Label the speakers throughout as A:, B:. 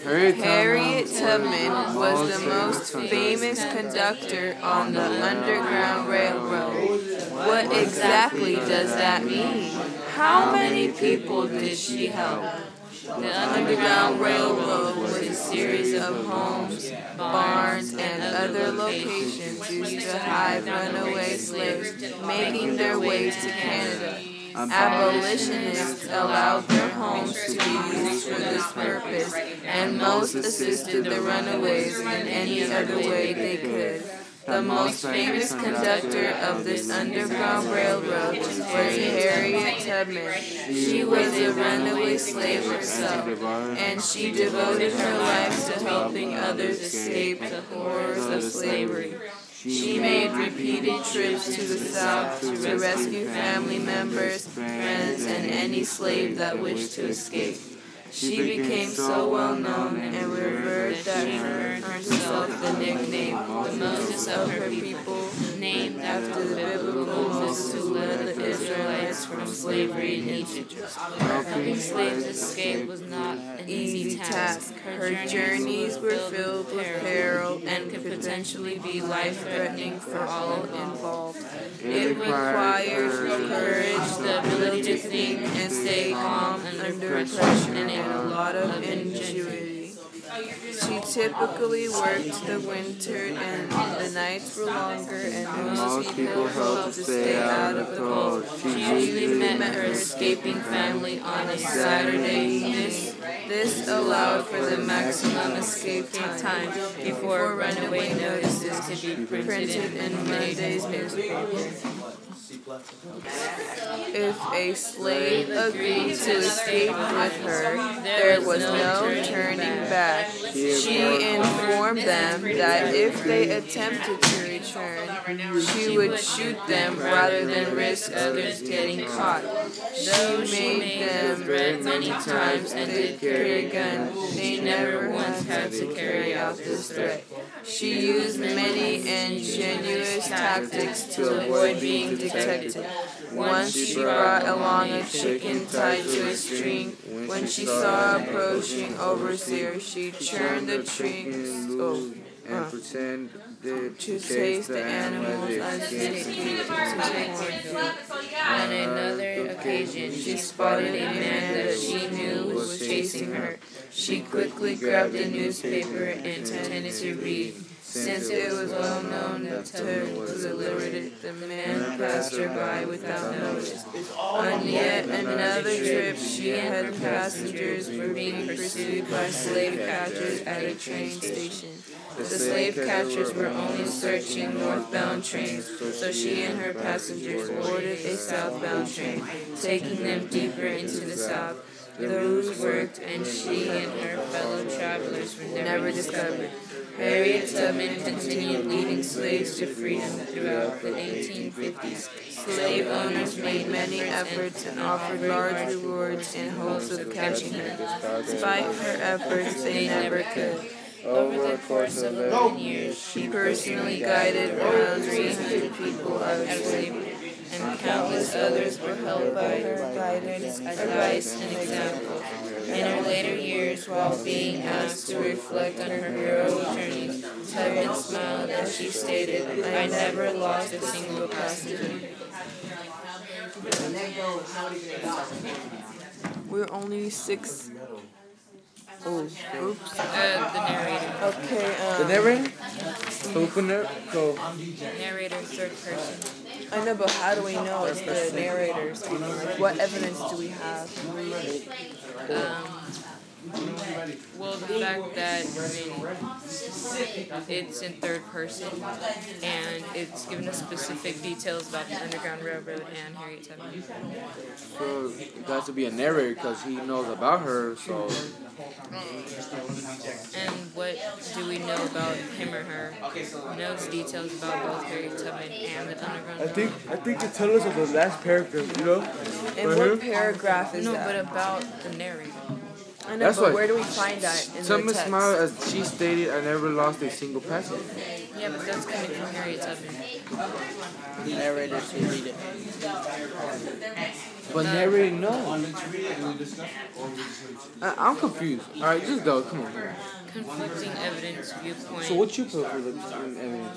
A: Harriet Tubman was the most famous conductor on the Underground Railroad. What exactly does that mean? How many people did she help? The Underground Railroad was a series of homes, barns, and other locations used to hide runaway slaves making their way to Canada. Abolitionists allowed their homes to be used for this purpose, and most assisted the runaways in any other way they could. The most famous conductor of this Underground Railroad was Harriet Tubman. She was a runaway slave herself, and she devoted her life to helping others escape the horrors of slavery. She made repeated trips to the South to rescue family members, friends, and any slave that wished to escape. She became so well known and revered that her earned herself the nickname the Moses of her people, named after the biblical Moses who led the Israelites from slavery in Egypt. Helping slaves escape was not an easy task. Her journeys were filled with peril and could potentially be life-threatening for all involved. It required courage, the ability to think and stay calm under pressure, and a lot of ingenuity. She typically worked the winter and the nights were longer, and most people hoped to stay out of the cold. She usually met her escaping family on a Saturday. This allowed for the maximum escape time before runaway notices could be printed in Monday's newspaper. If a slave agreed to escape with her, there was no turning back. She informed them that if they attempted to return, she would shoot them rather than risk others getting caught. Though she made them threat many times and did carry a gun, they never once had to carry out this threat. She used many ingenious tactics to avoid being detected. Once she brought along a chicken tied to a string. When she saw approaching overseer, she turned the string and pretended to chase the animals as they escaped to the cornfield. On another occasion, she spotted a man that she knew was chasing her. She quickly grabbed a newspaper and pretended to read. Since it was well known to her that the man passed her by without notice. On yet another trip, she had passengers were being pursued by slave catchers at a train station. The slave catchers were only searching northbound trains, so she and her passengers boarded a southbound train, taking them deeper into the south. The ruse worked, and she and her fellow travelers were never discovered. Harriet Tubman continued leading slaves to freedom throughout the 1850s. Slave owners made many efforts and offered large rewards in hopes of catching her. Despite her efforts, they never could. Over the course of 11 years, she personally guided around 300 people out of slavery, and countless others were helped by her guidance, advice, and example. In her later years, while being asked to reflect on her heroic journey, Tubman smiled as she stated, "I never lost a single passenger." We're only 6. Oh, oops. The narrator. Okay,
B: The narrator? Opener? Go.
A: Narrator, third person. I know, but how do we know it's the narrator speaking? Like, what evidence do we have? Well, the fact that it's in third person, and it's given us specific details about the Underground Railroad and Harriet Tubman.
B: So it has to be a narrator because he knows about her, so...
A: And what do we know about him or her? Knows details about both Harriet Tubman and the Underground Railroad.
B: I think it tells us of the last paragraph, you know?
A: And what paragraph is that? No, but about the narrator. I know, but where do we find that in the
B: Tubman
A: text?
B: smiled as she stated, "I never lost a single passenger."
A: Yeah, but that's coming from Harriet Tubman.
C: The narrator should read it.
B: But narrating, no. I'm confused. All right, just go. Come on.
A: Conflicting evidence, viewpoint.
B: So what you put for the evidence?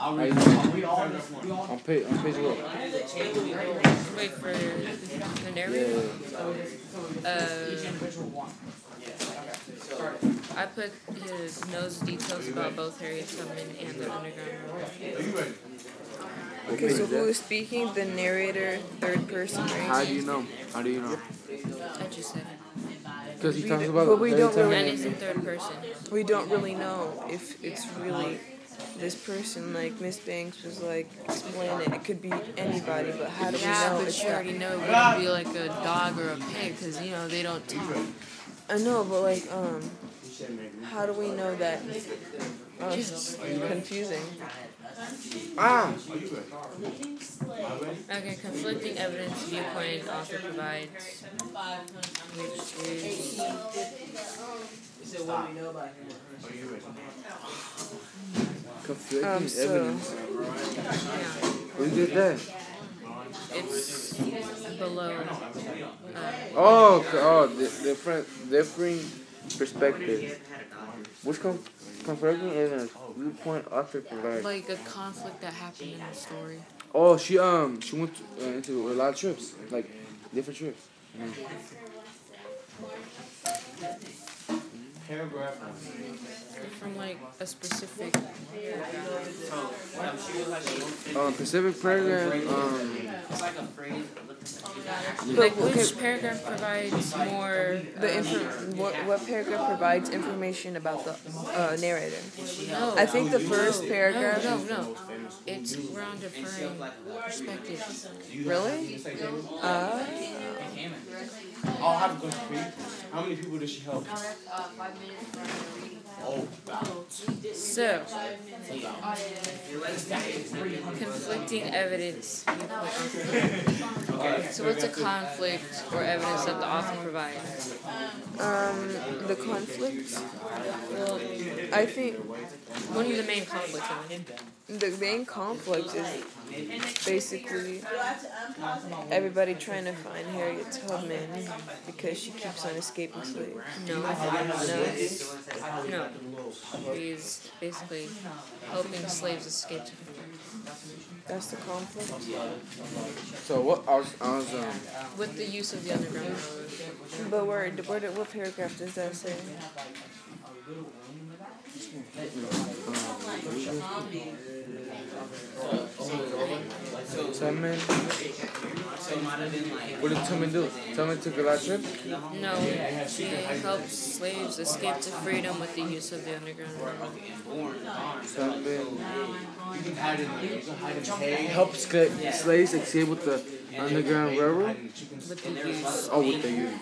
B: On page what?
A: Wait for the narrator. I put his knows details about both Harriet Tubman and the Underground Railroad. Okay, so who is speaking? The narrator, third person, right?
B: How do you know?
A: I just said it.
B: Because he talks about.
A: But we don't really. And it's in third person. We don't really know if it's really this person. Like Miss Banks was like explaining it. It could be anybody, but how do we know?
C: Yeah, but you already know it wouldn't be like a dog or a pig because you know they don't talk.
A: I know, but like how do we know that? Oh, it's confusing. Okay, conflicting evidence, viewpoint, author provides, which is.
B: Conflicting evidence.
A: Yeah.
B: We did that.
A: It's below.
B: Different perspectives. Which conflicting evidence? Viewpoint, author provides.
C: Like a conflict that happened in the story.
B: Oh, she went into a lot of trips, like different trips.
D: Paragraph.
A: From like a specific.
B: Specific paragraph.
A: Like which paragraph provides more what paragraph provides information about the narrator?
C: No.
A: I think the first paragraph.
C: No. It's we're on differing perspectives.
A: Really?
D: I'll have a good read. How many people does she help?
A: So, conflicting evidence.
C: So what's a conflict or evidence that the author provides?
A: The conflict. Well, I think
C: What are the main conflicts in it?
A: the main conflict is basically everybody trying to find Harriet Tubman because she keeps on escaping slaves.
C: No. He's basically helping slaves escape to freedom.
A: That's the conflict.
B: So what? I was
C: With the use of the Underground Railroad.
A: But what paragraph does that say?
B: Tubman. What did Tubman do? Tubman took a lot of trips?
C: No, she helped slaves escape to freedom with the use of the Underground Railroad.
B: Tubman helped slaves escape with the Underground Railroad?
C: With the use.
B: Oh, with the youth.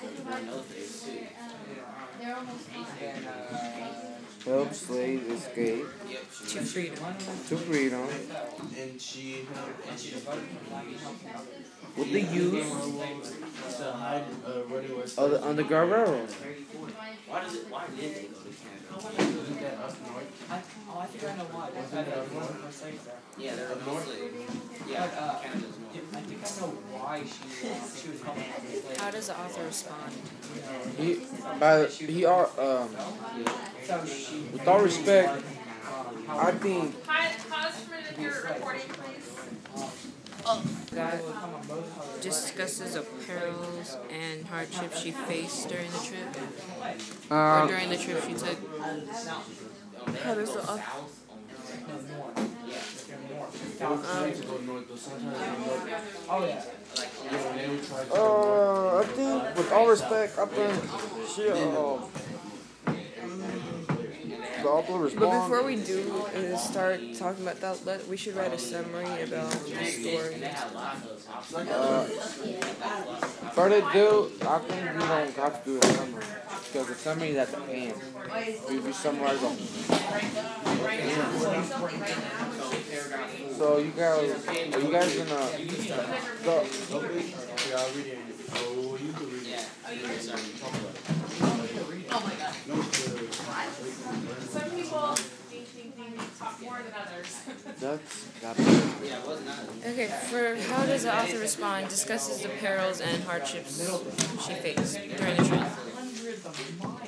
B: Help slaves escape
C: To freedom.
B: to freedom with the use of the Underground Railroad.
E: Why did they go to Canada?
F: I think I know why.
E: Yeah, they're up north. Yeah, Canada's north.
F: I think I know why she was helping.
C: How does the author respond?
B: With all respect, I think
G: Pause for your recording, please.
C: That discusses the perils and hardships she faced during the trip, or during the trip she took.
A: How does the author?
B: I think with all respect, I think she the author responds.
A: But before we do start talking about that, we should write a summary about the story.
B: For the do, I think we don't have to do a summary because the summary is at the end. We summarize them. So you guys, are you guys gonna go?
G: Oh my god. Some people think they talk more than others.
B: Ducks got
E: Yeah, it was not.
C: Okay, for how does the author respond? Discusses the perils and hardships she faced during the trip.